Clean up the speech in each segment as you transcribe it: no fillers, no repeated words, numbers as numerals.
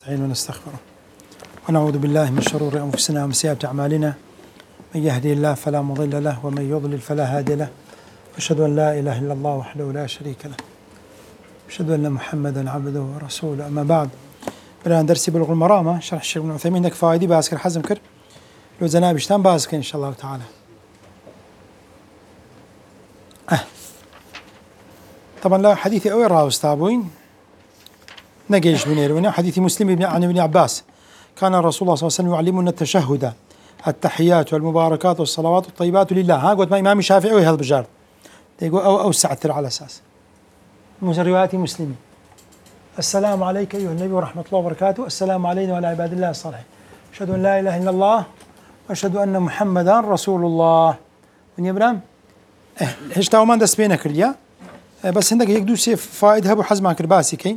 ونستغفره ونعوذ بالله من شرور أنفسنا ومن سيئات أعمالنا، من يهدي الله فلا مضل له ومن يضلل فلا هادي له، أشهد أن لا إله إلا الله وحده لا شريك له، أشهد أن محمدا عبده ورسوله. أما بعد، الآن درسي بلوغ المرامة شرح الشيخ ابن عثيمين دك فوائدي باسكر حزم كر لو زنابشتان باسكر إن شاء الله تعالى. طبعا لا حديثي أوي راوس تابوين نجيش بنيرونا حديث مسلم عن ابن عباس كان الرسول صلى الله عليه وسلم يعلمنا التشهد التحيات والمباركات والصلوات الطيبات لله. ها قلت ما إمام الشافعي وهذا بجار يقول أو سعتر على أساس روايات مسلم. السلام عليك أيها النبي ورحمة الله وبركاته، السلام علينا وعلى عباد الله الصالحين، أشهد أن لا إله إلا الله وأشهد أن محمدا رسول الله. من يبرام هش تاومان دس بينك كليا بس عندك يقدو سيف فائدها أبو حزم كرباسي كي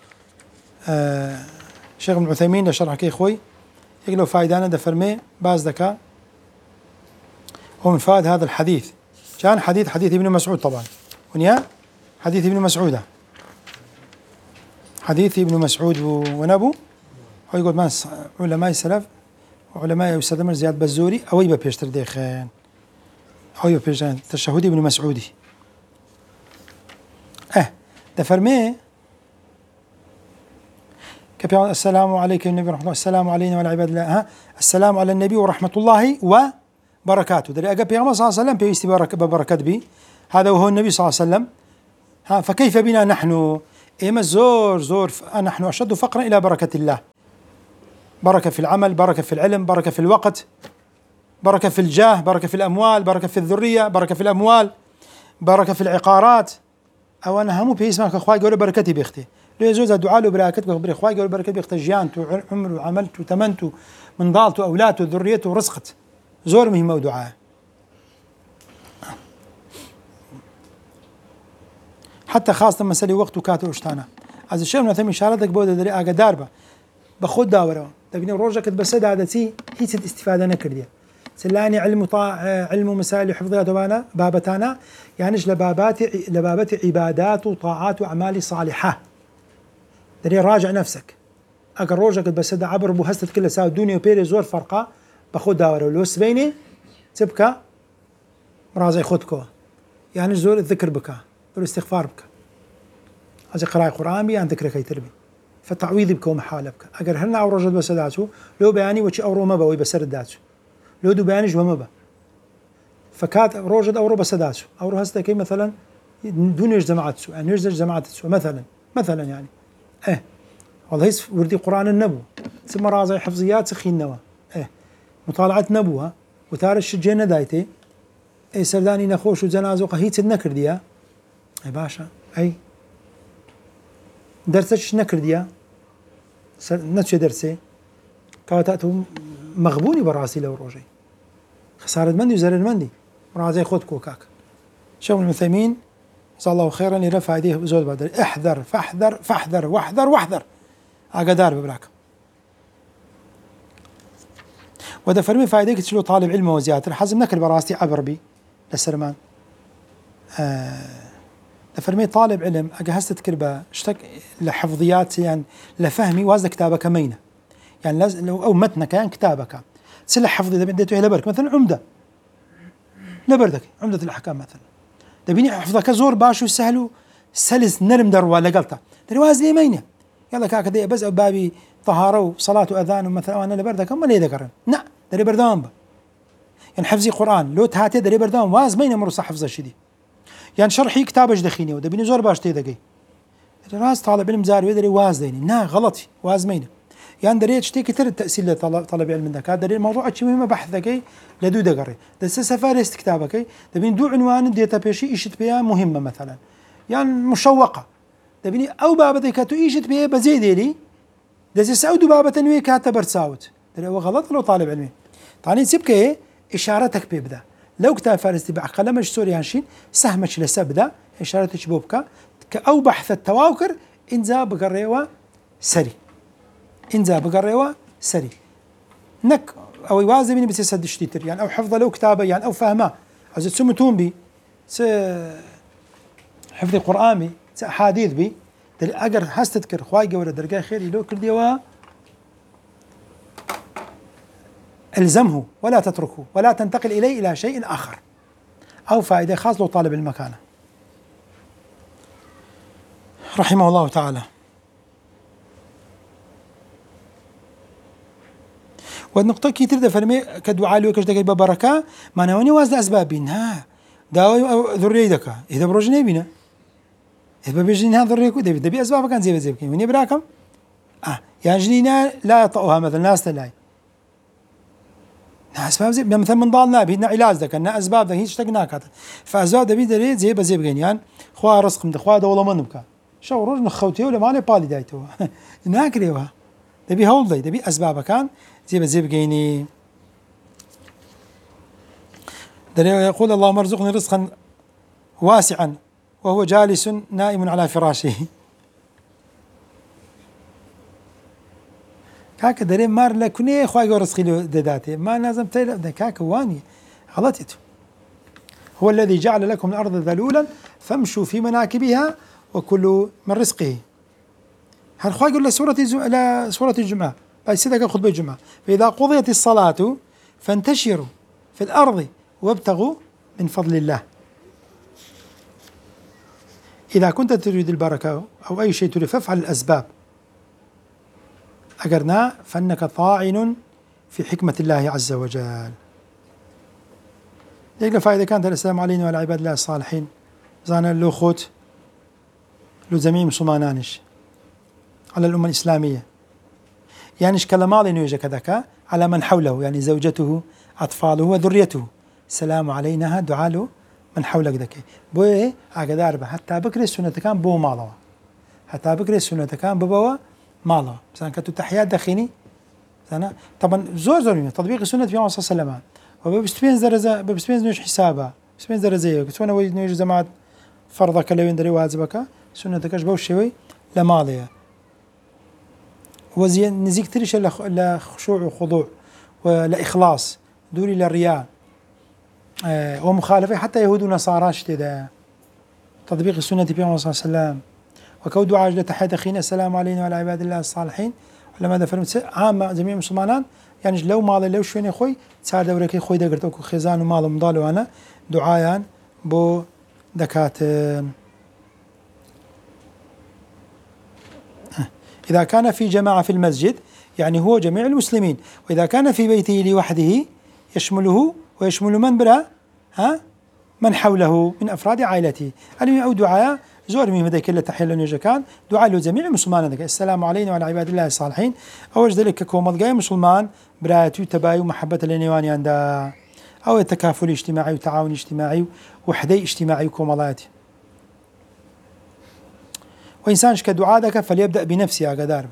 شيخ ابن عثيمين لشرح كي خوي يقولوا فائدانا دفرمي باز دكا ومن فائد هذا الحديث كان حديث ابن مسعود طبعا ونيا حديث ابن مسعود حديث ابن مسعود ونبو هو يقول ما علماء السلف وعلماء يستدمر زياد بزوري أو يبقى بيشتر ديخان أو يبقى بيشتر تشهد ابن مسعودي دفرمي كبير السلام عليك النبي ورحمة الله، السلام علينا وعلى عباد الله، السلام على النبي ورحمة الله وبركاته. دري أجا بيغمر صلى الله عليه وسلم بيستي ببركات بي، هذا وهو النبي صلى الله عليه وسلم. فكيف بنا نحن؟ إما زور نحن أشد فقرا إلى بركة الله، بركة في العمل، بركة في العلم، بركة في الوقت، بركة في الجاه، بركة في الأموال، بركة في الذرية، بركة في الأموال، بركة في العقارات. أو أنا همو بيسمعك أخوي يقول بركتي بيختي ليه زوز الدعاء له بركتك وخبري أخوي يقول بركتي بيختي جيانت وعمر وعملت وتمنت من ضالت وأولاد وذريته ورزقت زور مهمة ودعاء. حتى خاصة مسألة وقت وكاتو وشتانا از الشيء من ثمين شارتك بوده دري آقا داربة بخود داورا تبني روجك بسد عادتي هي استفادة نكردية سلاني علم مسائل حفظها وانا بابتانا يعنيش لبابات عبادات وطاعات وأعمال صالحة. دري راجع نفسك أقل روجك بسد عبر بوهستة كل ساعة دنيا وبيري زور فرقة بخود داورا ولو سبيني تبكى مرازي خدكو يعني زور الذكر بكى والاستغفار بك هذا قراءة قرآن بي عن ذكرك يتربي فالتعويذ بك ومحالة بك أقر هلنا أو رجل بسداتو لو بياني وشي أورو مبا ويبسرد داتو لو دو بياني جوا مبا فكات روجد أورو بسداتو أورو هستا كي مثلا دونيش جماعتسو يعني يجزج جماعتسو مثلا يعني والله هيس وردي قرآن النبو ثم رازي حفظيات سخين نوا مطالعة نبوها وتارش الجنة دايتي سرداني نخوش وزنازو قهيت النكر ديا باشا درسش نكر ديا نتشي درسي كواتاتو مغبوني براسي لو روجي خسارة مندي وزرر مندي رازي خود كوكاك. شيخ ابن عثيمين جزاه الله خيرا يرفع يديه بزود بدر احذر فاحذر واحذر اقدار ببراك. وده فرمي فايديك تشلو طالب علم وزيادة حزم نكر براستي عبر بي للسرمان فرمي طالب علم أجهزت كربا اشتك لحفظيات يعني لفهمي وازد كتابك مينة يعني لازم لو أو متنك يعني كتابك سلح حفظي إذا بديته إلى برك مثلا عمدة لبردك عمدة الأحكام مثلا تبيني حفظك زور باشو سهلو سلس نرم دروا لقلته درواز لي مينة يلا كاك دي بس بابي طهارة وصلاة وأذان ومثلا أنا لبردك أما ليه ذكرن لا دري بردان يعني حفظي قرآن لو تهاتي دري بردان واز مينة مرصح حفظ الشديد يعني شرحي كتابش دخيني وده بيني زور باش تيدقي راس طالب علم زاري ويدري واز ديني نا غلطي واز مينه يعني دريت شتي كثير التأثير لطلب علم ذاك هذا دري الموضوع شيء مهم بحثك لدو دقري دس سفارست كتابك ده بين دو عنوان ديتا بيشي ايشت بيها مهمه مثلا يعني مشوقه ده بيني او بابا كاتو ايشت بيها بزيد لي دس سعود بابا تنوي كاتبر ساوت دري هو غلط لو طالب علمي طاني سيبك اشارتك بيبدا لو كتاب فارستي بعقلمش سوري هانشين سهمش لسبدا إشارتش بوبكا كأو بحث التواكر إنزا بقريوا سري نك أو يوازي مني بس يسدش تيتر يعني أو حفظ له كتابة يعني أو فهمه عزت سمتون بي حفظ القرآن بي أحاديث بي دل أجر هستذكر خواي ولا درجة خير لو كل ديوا الزمه ولا تتركه ولا تنتقل إليه إلى شيء آخر. أو فائدة خاصة لو طالب المكانة رحمه الله تعالى. والنقطة كي تبدأ فرمي كدعاء له كشدك ببركة ما نواني وازد أسبابين ها داوي ذرية دكا إذا بروجني بينا إذا بيجين هذا ذرية كده بدي أسباب كان زي كي مني براكم يعني جنينا لا يطأها مثلا ناس تلاي أسباب زي مثلا من ضالنا بيدنا علاج ذاك أن أسباب ذاك هيش تقناك فأسباب دبي دري زي بزي يعني خوا رزق مد خوا دولة من بكا شو روج نخوتي ولا مالي بالي دايتو ناكريوها دبي هول دبي أسباب كان زي بقيني يقول اللهم ارزقني رزقا واسعا وهو جالس نائم على فراشه كاك دري مار لكني خواي رزقي دداتي ما لازم تيلا كاك واني غلطت. هو الذي جعل لكم الأرض ذلولا فامشوا في مناكبها وكلوا من رزقه. هل خواي يقول سورة الجمعة باي سيدك خطبة الجمعة فإذا قضيت الصلاة فانتشروا في الأرض وابتغوا من فضل الله. إذا كنت تريد البركة أو أي شيء تريد فافعل الأسباب أجرنا فإنك طاعن في حكمة الله عز وجل. يقول فإذا كانت السلام علينا وعلى عباد الله الصالحين زانا له خوت له زميع مسلمانانش على الأمة الإسلامية يعني كلمة يوجد كذاك على من حوله يعني زوجته أطفاله وذريته السلام علينا دعاء له من حولك ذكي بوي هكذا أربعة حتى بكري السنة كان بو مالوا حتى بكري السنة كان ببوا مالوا مثلا كتو تحيات دخيني أنا طبعا زور تطبيق السنة في يوم صلى الله عليه وسلم وبستبين زرزة بستبين نوش حسابها بستبين زرزية كتونا وينوش جماعة فرضة كلوين دري واجبك سنة كشبه شوي لمالية وزين نزيك تريش لخشوع وخضوع ولإخلاص دوري للرياء ومخالفة حتى يهود ونصارى شتدا تطبيق السنة في يوم صلى الله عليه وسلم وكود عاجلة تحية أخينا السلام علينا وعلى عباد الله الصالحين ولما دفرمت عامة جميع المسلمان يعني لو مال لو شويني خوي تساعد دورك خوي دقرتك خزان ومال ومضال وانا دعايا بو دكات. إذا كان في جماعة في المسجد يعني هو جميع المسلمين وإذا كان في بيته لوحده يشمله ويشمل من برا من حوله من أفراد عائلته. المهم أو دعاء زور مهم ذاك اللي تحية لنا كان دعاء له جميع المسلمان ذاك السلام علينا وعلى عباد الله الصالحين أو ذلك كومض جاي مسلمان براتي وتباي ومحبة لنيواني عند أو التكافل الاجتماعي وتعاون اجتماعي وحدي اجتماعي وكومضاتي. وإنسانش كدعاء ذاك فليبدأ بنفسه أقدار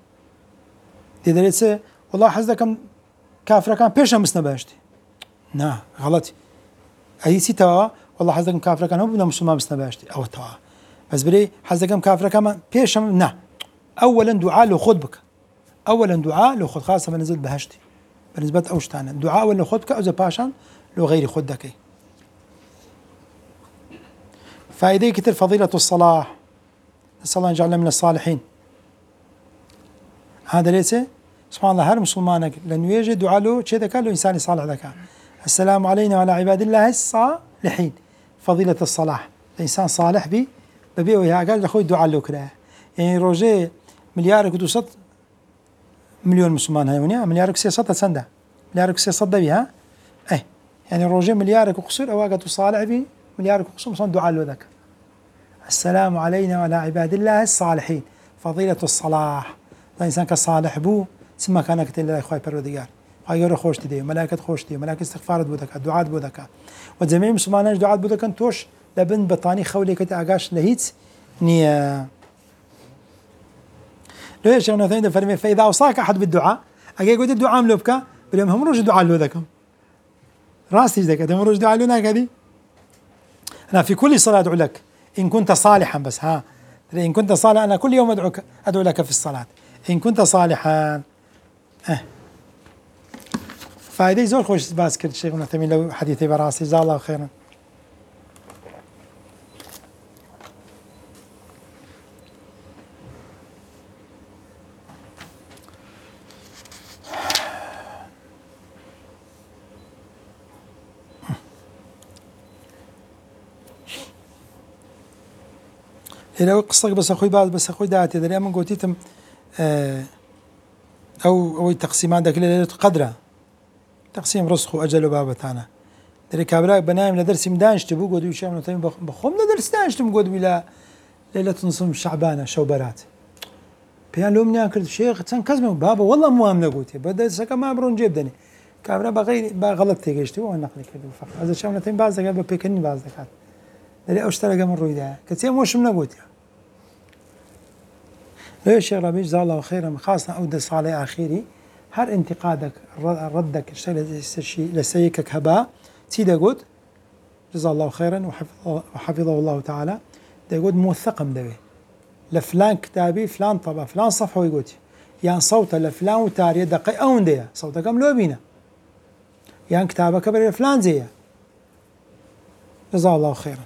تدريس والله حزدكم كافر كان بيشا مسنباشتي نا غلط أي سيتوا والله حزدكم كافر كان هو بدنا مسلمان مسنباشتي أو توا بس بري حزدكم كافر كمان بيشا نا أولا دعاء له خد بك أولا دعاء له خد خاصة بنزل بهشتي بالنسبة أوش تانا دعاء ولا خد بك أو باشان لو غير خد دكي. فإذا كتر فضيلة الصلاة نسأل الله أن يجعلنا من الصالحين. هذا ليس سبحان الله هر مسلمانك لأنه يجد دعاء له شيء ذكر له إنسان صالح ذكر السلام علينا وعلى عباد الله الصالحين فضيلة الصلاح الإنسان صالح بي ببيعه يا قال لأخوي دعاء له كده يعني روجي مليارك ودوسط مليون مسلمان هاي ونيا مليارك سياسة سنده مليارك سياسة بيها أي يعني روجي مليارك وقصير أواقات صالح بي مليارك وقصير مصان دعاء له ذكر السلام علينا وعلى عباد الله الصالحين فضيلة الصلاح الإنسان كصالح بو سما كان كتير الله إخوي برديار هاي خوش تدي ملائكة خوش تدي ملائكة استغفار بودك دعاء بودك وجميع المسلمين دعاء بودك توش لبن بطاني خولي كتاعاش لهيت نية لو يا شيخنا ثاني فرمي فإذا أوصاك أحد بالدعاء أجي قلت الدعاء ملوبك بلهم هم روج دعاء لذكم راسي ذاك هم روج دعاء لنا كذي أنا في كل صلاة أدعو لك إن كنت صالحا بس إن كنت صالحا أنا كل يوم أدعو لك في الصلاة إن كنت صالحا فهذه زور خوش باس كرت الشيخ ابن لو حديثي براسي جزاه الله خيرا. لو قصتك بس أخوي بعض بس أخوي دعتي دري من قوتيتم أو تقسيم عندك ليلة قدرة تقسيم رزق وأجل وبابتانا دري كابراك بنايم لدرس مدانش تبو قدو شامل تيم بخوم لدرس دانش تم قدو إلى ليلة نصف شعبانة شوبرات بيان لو مني أكل شيخ تسان كزمه بابا والله مو هم نقولتي بدأ سكا ما برون جيب دني كابرا بغير بغلط تيجي هو نقل كده فقط هذا شامل تيم بعض قبل بيكني بعض ذكات دري أشترى من رويدا كتير مش من نقولتي ليش يا ربي جزاه الله خيرا خاصة أودس على آخري هر انتقادك ردك الشيء لسيكك هباء تيدا قد جزاه الله خيرا وحفظه الله تعالى دا قد موثقم دبي لفلان كتابي فلان طبع فلان صفحة ويقول يعني صوته لفلان وتاريه دقيقة أو ندية صوته كم لو بينا يعني كتابك كبير لفلان زيه جزاه الله خيرا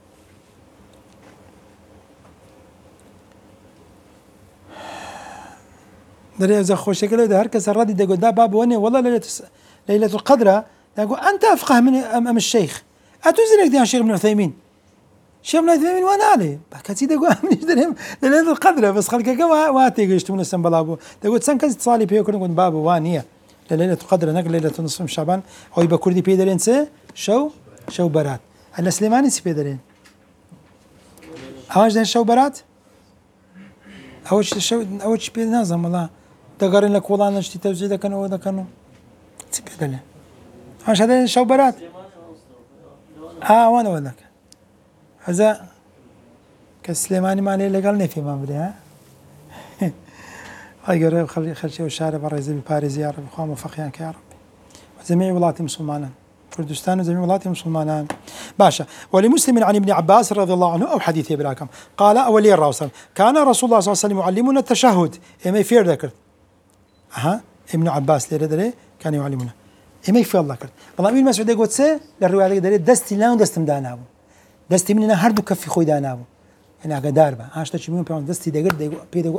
دري إذا خوش شكله ده هركز الردي ده قد ده باب وني والله ليلة القدر يقول أنت أفقه من أم الشيخ أتوزنك دي الشيخ ابن عثيمين الشيخ ابن عثيمين وأنا عليه كتير يقول من درهم ليلة القدر بس خلك كم واتي يشتمون السنبلابو تقول سن كذا تصالي بيه كلهم قد بابو وانية ليلة القدر نقل ليلة نصف شعبان أو يبقى كردي بيدرين شو برات أنا سليماني سي بيدرين أواج ده شو برات أوش بيد نازم والله تقارن لك والله نشتي توزيع ده كانوا وده كانوا تبي له عاش هذا شوبرات وانا وذاك هذا كسليماني مالي اللي قالني في ما بدي ها هاي قريب خلي شيء والشارع برا زي باريس يا رب اخوان موفقينك يا رب وجميع ولاة مسلمان كردستان وجميع ولاة مسلمان باشا ولمسلم عن ابن عباس رضي الله عنه او حديث براكم قال اولي الرسول كان رسول الله صلى الله عليه وسلم يعلمنا التشهد اما يفير ذكر ابن عباس ليرة كان يعلمنا اما يفير ذكر والله ابن مسعود يقول سي للروايه دري دستي لا دستم دانابو دستي مننا هردو كفي خوي دانابو يعني اقدار با هاش تشي من بيون دستي دغر بيدغو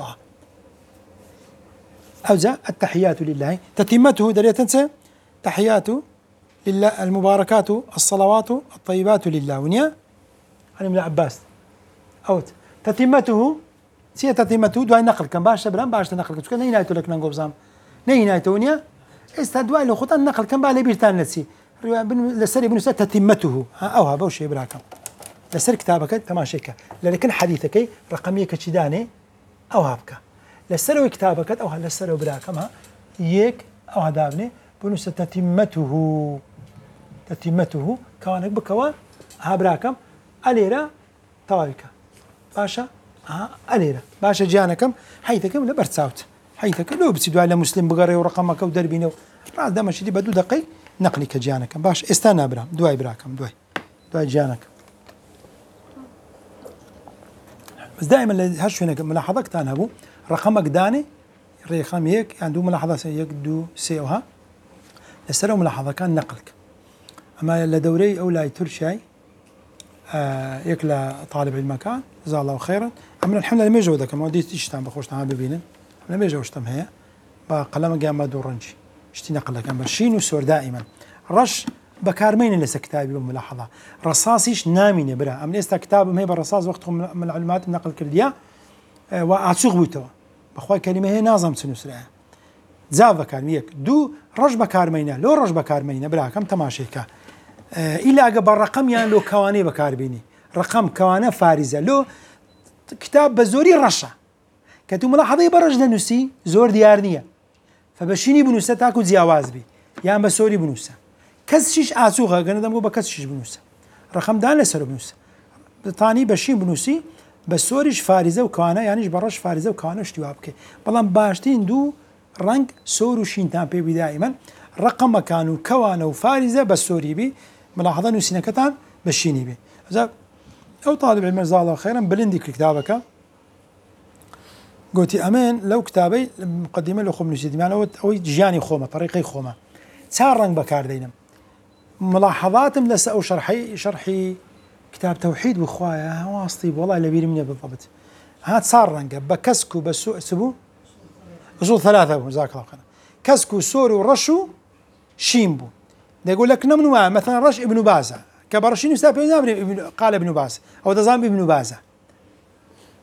او ذا التحيات لله تتمته دري تنسى تحيات لله المباركات الصلوات الطيبات لله ونيا عن ابن عباس أوت تتمته سي تتمته دواء نقل كان باش برام باش نقل كان نينايتو لك نقول زام نينايتو ونيا استدواء له خطا نقل كان بالي بيرتان لسي لسري بن سات تتمته او ها بوشي براكم لسر كتابك تماشيك لكن حديثك رقميه كشداني او هابك لسر كتابك او لسر براكم ها يك او هدابني بنوس تتمته كوانك بكوا هابراكم أليرا طايكا باشا أليرا باشا جانكم حيثكم لبرتساوت حيثك لو بتسدوا على مسلم بقري ورقمك ودربينه راس دام شدي بدو دقي نقلك جانكم باش استنى برام دواي براكم دواي جانك بس دائما هش هناك ملاحظك تانا ابو رقمك داني رقم هيك عنده ملاحظه هيك دو سيوها السلام ملاحظه كان نقلك اما لدوري او لا ترشاي يكلا طالب علم كان جزاه الله خيرا اما الحمد لله ما يجوا ذاك ما وديت اشتام بخوشنا ببينن لما يجوا اشتم هي بقلم قام دورنجي اشتي نقل كان برشين وسور دائما رش بكارمين اللي كتابي بملاحظه رصاصيش نامين برا ام ليست كتاب ما بالرصاص وقتهم من العلمات النقل كرديا واتسوغ بيتو بخوي كلمه هي ناظم سنسرع زاف كارميك دو رج بكارمينه لو رج بكارمينه برا كم تماشيكا إلا أقبل رقم يعني لو كواني بكاربيني رقم كوانه فارزة لو كتاب بزوري رشة كتو ملاحظة برج لنسي زور ديارنية فبشيني بنوسة تاكو زياواز بي يعني بسوري بنوسة كسشيش آسوغا قلنا دمو بكسشيش بنوسة رقم دان لسر بنوسة بطاني بشين بنوسي بسوريش فارزة وكوانه يعني برج فارزة وكوانه اشتوابك بلان باشتين دو رنگ سور وشين تان بي دائما رقم كانوا كوانه وفارزة بسوري بي ملاحظة نسينا كتان بشيني بي أو طالب علم جزاه الله خيرا بلندك كتابك قلت أمان لو كتابي مقدمة له خم نسيت يعني أو جاني خومة طريقي خومة صار رنگ بكار دينم ملاحظات لس أو شرحي كتاب توحيد وإخوايا واسطيب والله لبيري مني بالضبط هات صار رنگ بكسكو بسو سبو أصول ثلاثة جزاك الله خيرا كسكو سوري ورشو شيمبو ده يقول لك نمنوا مثلا رش ابن بازة كبرشين يستاهل قال ابن باز أو تزام ابن بازة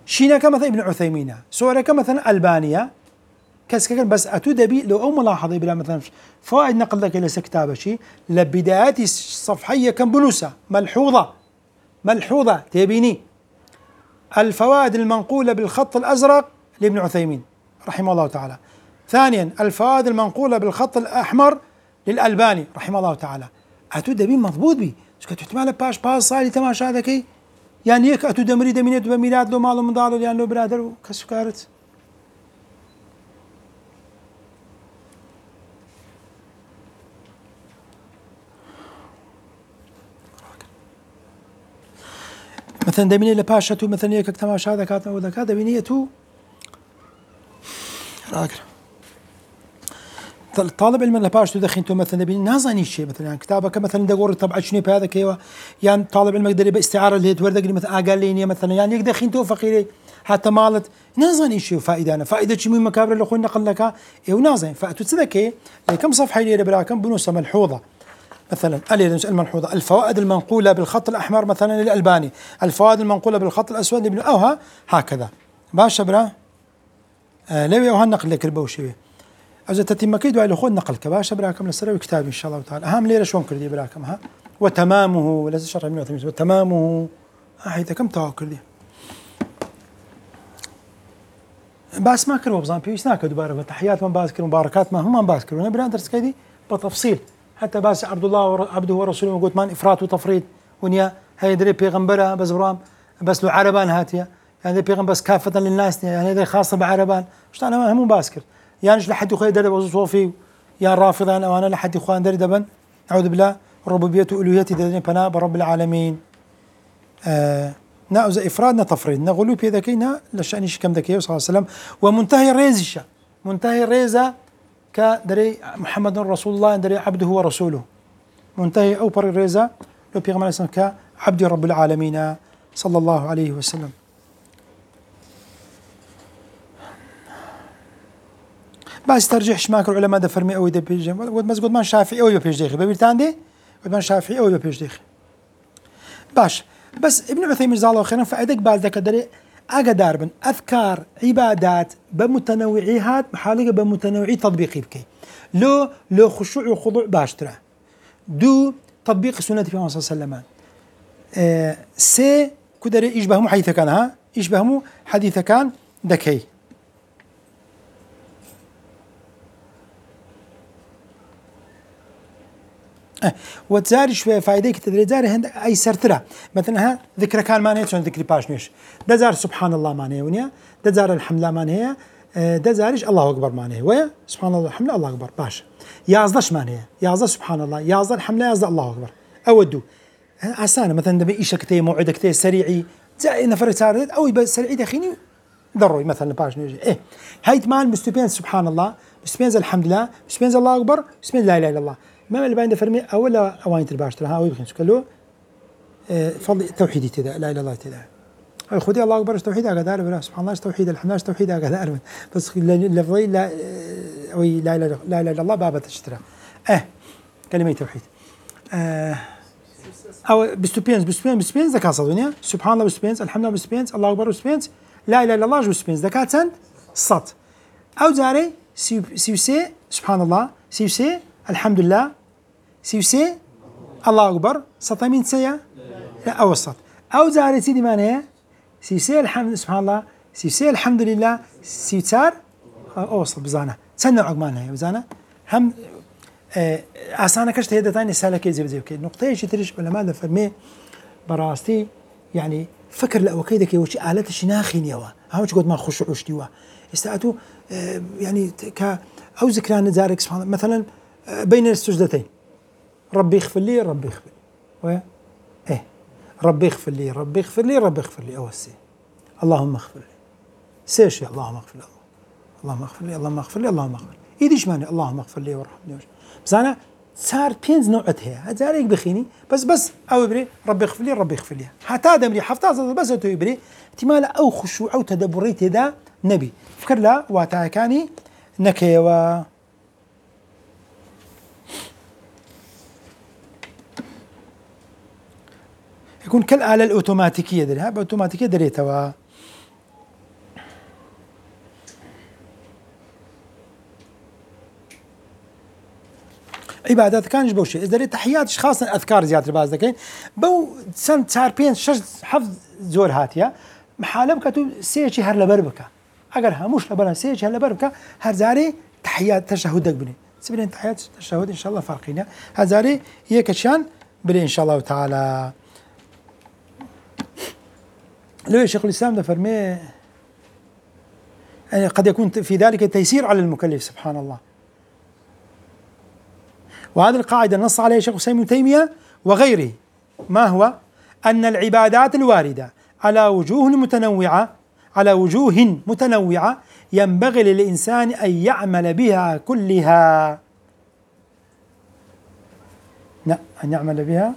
شينا كمثلا ابن عثيمين سورة كمثلا ألبانيا كسكن بس أتو دبي لو أو ملاحظة بلا مثلا فوائد نقل لك إلى كتابة شيء لبدايات الصفحية كم بنوسة ملحوظة تبيني الفوائد المنقولة بالخط الأزرق لابن عثيمين رحمه الله تعالى. ثانيا الفوائد المنقولة بالخط الأحمر للألباني رحمه الله تعالى. أتو دبي مضبوط بي سكت احتمال باش صالي تماشى هذا كي يعني هيك أتو دمري دمينات بميلاد لو مالو مضارر يعني لو برادر وكسكارت. مثلا دميني لباشتو مثلا هيك تماشى هذا كاتنا وذا كذا دمينيتو راكر طالب علم لباشتو دخينتو مثلا دميني نازاني شيء مثلا يعني كتابك مثلا دقور طبعا شنو بهذا كيوا يعني طالب علم يقدر باستعاره اللي توردق مثلا قال لي مثلا يعني يقدر خينتو فقيري حتى مالت نازاني شيء فائده انا فائده شي من مكابر اللي اخونا نقل لك ونازن فاتو تذكي كم صفحه اللي بلا كم بنوسه ملحوظه مثلا الملحوظة الفوائد المنقولة بالخط الأحمر مثلا للألباني الفوائد المنقولة بالخط الأسود لابن أوها هكذا باشا برا لو أوها نقل لك البوشي إذا تتم كيد وعلى خود نقل كباشا براكم للسر كتاب إن شاء الله تعالى أهم ليرة شلون كردي براكم ها وتمامه ولا شرح ابن عثيمين وتمامه هيدا كم تواكل دي بس ما كانوا بزان بيش ناكد دوباره تحيات من باسكر مباركات ما هم باسكر وانا براندرز كيدي بتفصيل حتى باس عبد الله عبده ورسوله قلت مان افراط وتفريط ونيا هي دري بيغمبره بس برام بس لو عربان هاتيا يعني بيغمبر بس كافه للناس يعني هذا خاصه بعربان مش انا هم باسكر يعني لحد يخوي درب صوفي يا رافضا او انا لحد اخوان دري دبن اعوذ بالله ربوبيته والوهيته دين بنا برب العالمين نأوز إفرادنا تفريد نقولوا في ذكينا لشأنش كم ذكيه صلى الله عليه وسلم ومنتهي الريزشة منتهي الريزة كدري محمد رسول الله دري عبده ورسوله منتهي أو بر الريزة لو بيغمر اسمه كعبد رب العالمين صلى الله عليه وسلم. بس ترجيح ماكر العلماء ده فرمي أو ده بيجي بس قد ما شافعي أو يبيج ديخي ببيرتان دي قد ما شافعي أو يبيج ديخي باش بس ابن عثيمين جزاه الله خيرا فائدك بعد ذاك دري أقدر بن أذكار عبادات بمتنوعيات محالقة بمتنوعي تطبيقي بكي لو خشوع وخضوع باشترا دو تطبيق سنة في محمد صلى الله عليه وسلم سي كدري يشبهمو حديث كان ها يشبهمو حديث كان دكي وتزاري شوية فايدة تدري زاري هند أي سرترة مثلا ها ذكر كان مانية شلون ذكري باشنيش دزار سبحان الله مانية ونيا دزار الحمد لله مانية دزارش الله أكبر مانية ويا سبحان الله الحمد لله الله أكبر باش يازدش مانية يازد سبحان الله يازد الحمد لله يازد الله أكبر أودو عسانة مثلا دبي إيشك تي موعدك تي سريعي زي نفر سارد أو يبقى سريعي دخيني ضروري مثلا باشنيش هايت مال مستبين سبحان الله مستبين الحمد لله مستبين الله أكبر مستبين لا إله إلا الله ما اللي باين فرمي أولا أواني الباشترة ها أوي بخير سكلو فضل توحيدي تدا لا إله إلا الله تدا خذي الله أكبر توحيد أقدر ولا سبحان الله توحيد الحمد لله توحيد أقدر بس لفظي لا أوي لا إله إلا الله بابا تشترى كلمة توحيد أو بستبينز ذكاء صدقني سبحان الله بستبينز الحمد لله بستبينز الله أكبر بستبينز لا إله إلا الله جو بستبينز ذكاء سند صت أو زاري سيوسي سبحان الله سيوسي الحمد لله سيوسي الله أكبر سطمين سيا لا أوسط أو زاري سيدي مانية سيوسي الحمد سبحان الله سيوسي الحمد لله سيوتار أوسط بزانا سنة عقمان هي بزانا هم أسانا كشت هيدا تاني سالكي زي كي نقطة شيء تريش علماء ده فرمي براستي يعني فكر لا وكيدك وشي آلات شناخين يوا هاوش قد ما خشوع وشتيوا استأتوا يعني أو ذكران زارك سبحان الله مثلا بين السجدتين ربي اغفر لي ربي اغفر لي ربي اغفر لي ربي اغفر لي ربي اغفر لي أوسي اللهم اغفر لي سيش اللهم اغفر لي اللهم اغفر لي اللهم اغفر لي اللهم اغفر لي ايديش ماني اللهم اغفر لي وارحمني بس انا صار بينز نوعتها هذا بخيني بس او يبري ربي اغفر لي ربي اغفر لي حتى دمري حفظ بس تو يبري احتمال او خشوع او تدبريت ذا نبي فكر لا واتاكاني نكيوا يكون كالآلة الأوتوماتيكية دريها بأوتوماتيكية دريتها عبادات كانش بوشي إذا تحياتش خاصة أذكار زيادة باز دكين بو سنة صار بين شش حفظ زور هاتيا محالب كتو سيشي هر لبربكا أجر هموش لبرا سيشي هر لبربكا هر زاري تحيات تشهدك بني سبيل تحيات التشهد إن شاء الله فارقين هر زاري يكشان بلي إن شاء الله تعالى. لو شيخ الإسلام ده فرمي يعني قد يكون في ذلك تيسير على المكلف سبحان الله. وهذه القاعدة نص عليها شيخ الإسلام ابن تيمية وغيره ما هو أن العبادات الواردة على وجوه متنوعة ينبغي للإنسان أن يعمل بها كلها أن يعمل بها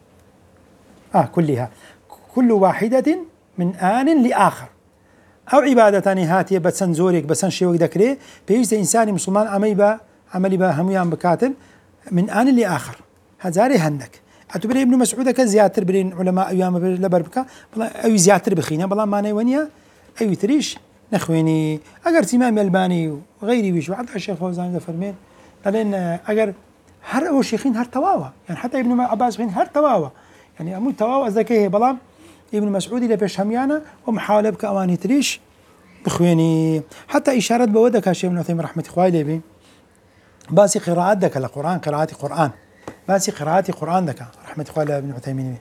كلها كل واحدة من آن لآخر أو عبادتان هاتية بسن زوريك بسن شيوك ذكري بيجز إنسان مسلمان عملي با هميان بكاتن من آن لآخر هزاري هندك أتبري ابن مسعود كزياتر برين علماء أيام لبربكا بلا أي زياتر بخينا بلا ما نيونيا أي تريش نخويني أجر إمام الباني وغيري بيش وحتى الشيخ فوزان ذا فرمين لأن أجر هر أو شيخين هر تواوا يعني حتى ابن عباس خين هر تواوا يعني أمو تواوا ذكيه بلا ابن مسعود اللي بيش هميانا ومحاولة بكأواني تريش بخويني حتى إشارة بودك يا شيخ ابن عثيمين رحمة الله عليه باسي قراءات ذاك القرآن قراءة قرآن باسي قراءة قرآن ذاك رحمة الله ابن عثيمين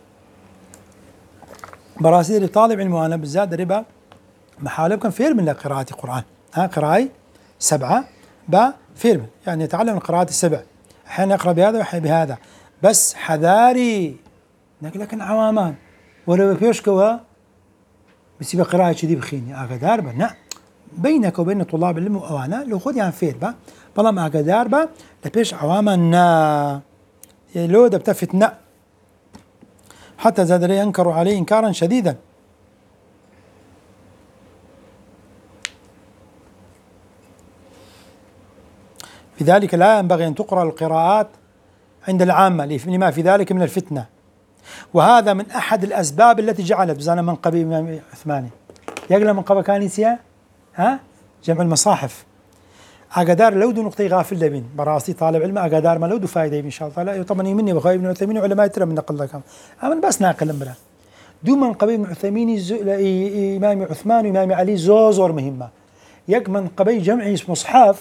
براسي طالب علم وانا بالذات ربا محالب كان فيلم من قراءة قرآن قراءة 7 فيلم يعني يتعلم القراءات ال7 أحيانا يقرأ بهذا وأحيانا بهذا بس حذاري لكن عوامان ولا بيشكوا بس يبقى قراءة شدي بخيني أقدار نعم بينك وبين طلاب العلم وأوانا لو خذ يعني فير بلا ما أقدار لبيش عواما لو دبت فتنة حتى زاد ينكر عليه إنكارا شديدا. لذلك لا ينبغي أن تقرأ القراءات عند العامة لما في ذلك من الفتنة وهذا من أحد الأسباب التي جعلت بزانا منقبي الإمام عثماني يقل منقبة كانسية جمع المصاحف أقدار لو دو نقطة غافل لبين براسي طالب علم أقدار ما لو دو فائدة إن شاء الله لا طبعا مني بخوي ابن عثيمين علماء ترى من نقل لكم أمن بس ناقل بلا دو منقبي ابن عثيمين إمام عثمان وإمام علي زور مهمة يك منقبي جمع مصحف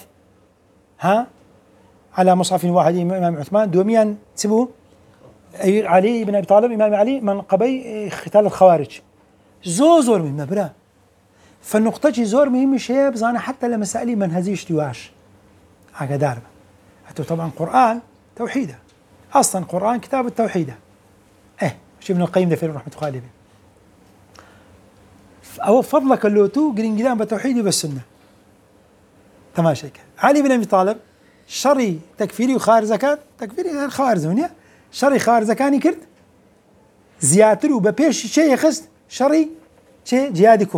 على مصحف واحد إمام عثمان دوميان تسبوه علي بن أبي طالب إمام علي منقبي قتال الخوارج زور مهمة برا فالنقطة زور مهم شيء بزانا حتى لمسائل منهجية اشتواش أقدار حتى طبعا قرآن توحيده أصلا قرآن كتاب التوحيده شو ابن القيم ده في رحمة الله عليه أو فضلك اللوتو قرين قدام بتوحيدي بالسنة تماشيك علي بن أبي طالب شري تكفيري وخارج زكاة تكفيري الخوارج زمنية شري خارج زكاني كرت زياتر وببيش شيء يخص شري شيء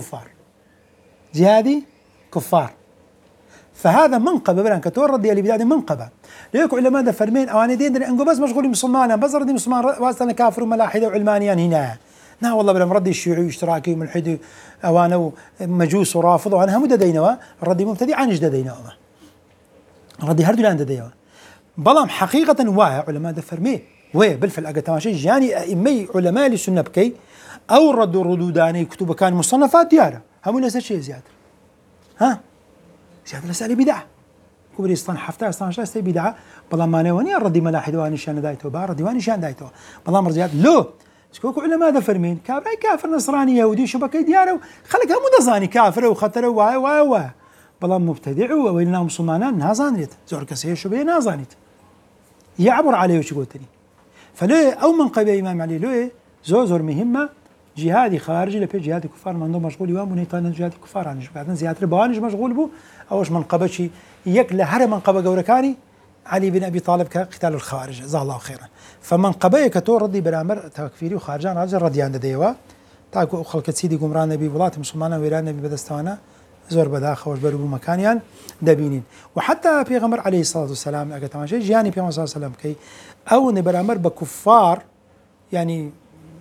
جهادي كفار فهذا منقبة بلان كتور ردي اللي بداية منقبة ليكو علماء ده فرمين أو أنا دين أنقو بس مشغولين مسلمان بس ردي مسلمان واسطنا كافر وملاحدة وعلمانيان هنا نا والله بلا مردي الشيوعي واشتراكي وملحدي أوانا ومجوس ورافض وأنا هم دينوا الردي مبتدي عنش دينوا الردي هردو لان دينوا بلام حقيقة واعي علماء ده فرمين بالفعل أقا تماشي جاني أئمي علماء لسنة بكي أو ردوا ردوداني كتب كان مصنفات ديارة هم نفس الشيء زيادة زيادة مسألة بدعة كبري استان حفتة استان شاستي بدعة بلا ما نواني الردي ملاحد واني شان دايتو ردي واني شان دايتو بلا مرزيات لو سكوكو علماء ذا فرمين كافر نصراني يهودي شبكي دياره خلق هم دزاني كافر وخطر واي بلا مبتدع وإنهم مسلمان نازانيت زور كسيه شبيه نازانيت يعبر عليه وش قلتني فليه أو من قبل إمام علي ليه زور مهمة جهادي خارجي لبي جهادي كفار من عندهم مشغول يوم ونيتان جهادي كفار عنش بعدين زيادة بانج مشغول بو أوش منقبة شيء يكله هر منقبة جوركاني علي بن أبي طالب كقتال الخوارج جزاه الله خيرا فمنقبة كتور ردي برامر تكفيري وخارجان راجل ردي عند ديوا تاكو خلق سيدي قمران نبي بلات مسلمان ويران نبي بدستوانا زور بداخل وش بربو مكانيان دبينين وحتى في غمر عليه الصلاة والسلام أجا تماشي جاني في صلى الله عليه وسلم كي أو نبرامر بكفار يعني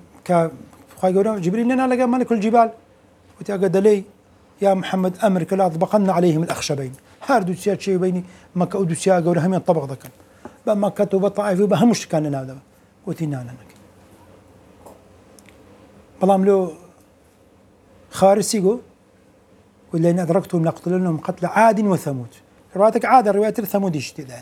جبريل لنا لقى ملك الجبال وتأكد لي يا محمد أمرك لا أطبقن عليهم الأخشبين هاردو سياد شيء بيني مكة ودو سياقة ورهم ينطبق ذكا بمكة وبطائف وبهمش كان لنا هذا قلت لنا لك بلام لو خارسيقو والذين أدركتهم لأقتلنهم قتل عاد وثمود روايتك عاد رواية ثمود اشتداء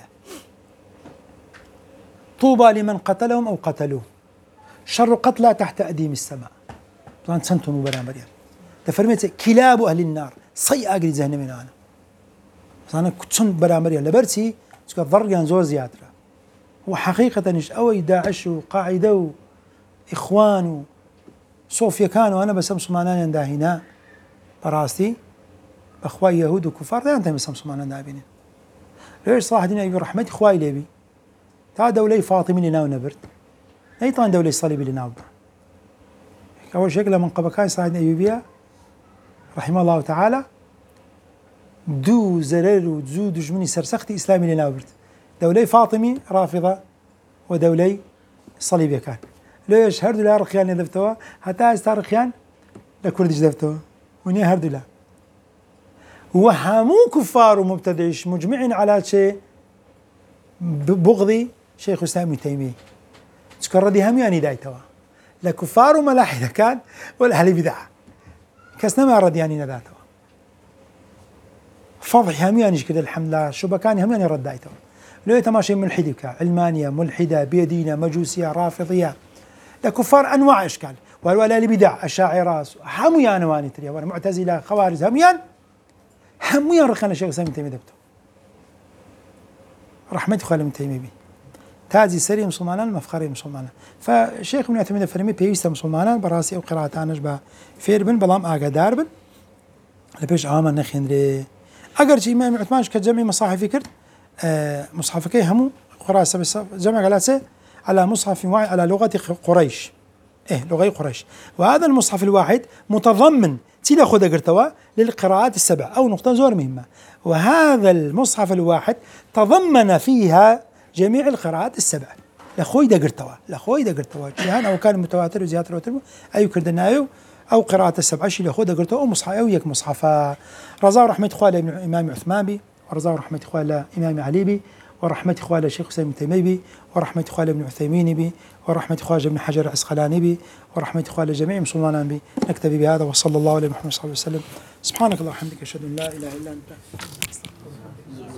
طوبى لمن قتلهم أو قتلوه شر قتلى تحت أديم السماء طبعا سنتم وبرامريا تفرميت كلاب أهل النار صي أجري ذهن من أنا بس أنا كنت سنت برامريا لبرسي سكت ضريان زور زيادة هو حقيقة إيش أوي داعش وقاعدة وإخوان وصوفيا كانوا أنا بس مسلمانان عند هنا براستي أخوي يهود وكفار لا أنت بس مسلمانان دابين ليش صلاح الدين أيوبي رحمة إخوي ليبي تا دولي فاطمي لنا ونبرت نيطان دولي صليبي لنا أول شكل من قبل كان صلاح الدين أيوبي رحمه الله تعالى دو زرر ودزو دجمني سرسختي إسلامي لنا وبرت دولي فاطمي رافضة ودولي صليبي كان ليش هردو لا رخيان يذبتوا حتى استرخيان لكردش ذبتوا وني هردو لا وهمو كفار ومبتدعش مجمعين على شيء بغضي شيخ الإسلام ابن تيمية تذكر دي همياني دايتوا لا كفار وملاحدة كان ولا أهل بدع كسنا ما ردياني نداتوا فضح هميانيش كده الحمد لله شبكاني همياني ردايتوا لو تماشي ملحدي كا علمانية ملحدة بيدينة مجوسية رافضية لكفار أنواع أشكال ولا لبدع أشاعرة هميان واني تريا وانا معتزلة خوارج هميان رخنا شيخ الإسلام ابن تيمية دبته رحمة خالد ابن تيمية بي تازي سري مسلمان مفخري مسلمان فشيخ ابن تيمية فرمي بيست مسلمان براسي أو قراءتانش با فير بن بلام آقا دار بن لبيش عاما نخندري أقر شي إمام عثمانش كجمعي مصاحفي كرت مصحف كي همو قراءة جمع جلسة على مصحف واحد على لغة قريش لغة قريش وهذا المصحف الواحد متضمن تيلا خد قرتوا للقراءات السبع أو نقطة زور مهمة وهذا المصحف الواحد تضمن فيها جميع القراءات السبع لخوي دا قرتوا شيئان أو كان متواتر وزيادة وترمو أي كردنايو أو قراءة السبع شي لخوي دا قرتوا أو مصحف أو يك مصحفا رضا رحمة خوالي ابن الإمام عثمان بي ورضا رحمة خوالي إمام علي بي ورحمة خوالي الشيخ حسين بن تيمية بي ورحمة خوالي ابن عثيمين بي ورحمة خوالي ابن حجر العسقلاني بي ورحمة خوالي جميع مسلمان بي نكتفي بهذا وصلى الله عليه محمد صلى الله عليه وسلم سبحانك اللهم وبحمدك أشهد أن لا إله إلا أنت